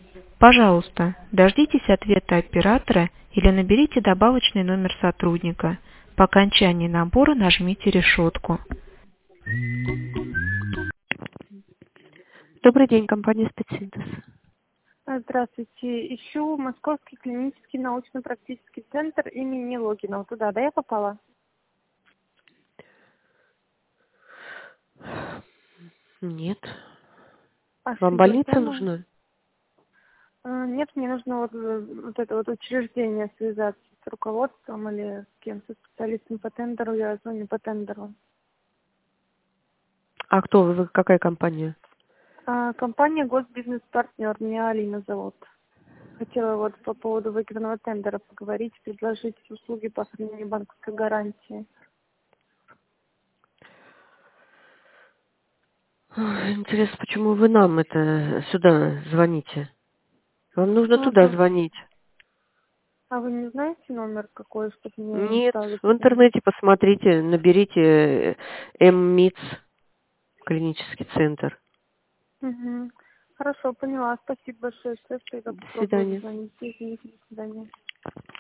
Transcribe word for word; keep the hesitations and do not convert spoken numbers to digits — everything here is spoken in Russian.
Пожалуйста, дождитесь ответа оператора или наберите добавочный номер сотрудника. По окончании набора нажмите решетку. Добрый день, компания «Спецсинтез». Здравствуйте. Ищу Московский клинический научно-практический центр имени Логинова. Туда, да, я попала? Нет. Вам больница Ошибочно. нужна? Э, Нет, мне нужно вот, э, вот это вот учреждение связаться с руководством или с кем, со специалистом по тендеру. Я звоню по тендеру. А кто вы? Вы какая компания? А, компания «Госбизнес-партнер». Меня Алина зовут. Хотела вот по поводу выигранного тендера поговорить, предложить услуги по сохранению банковской гарантии. Ой, интересно, почему вы нам это сюда звоните? Вам нужно А, туда по- звонить. а вы не знаете номер какой, чтобы мне Нет, ставить? в интернете посмотрите, наберите ММИЦ, клинический центр. Угу. Хорошо, поняла. Спасибо большое. Сейчас я До попробую свидания. позвонить. Извините, до свидания.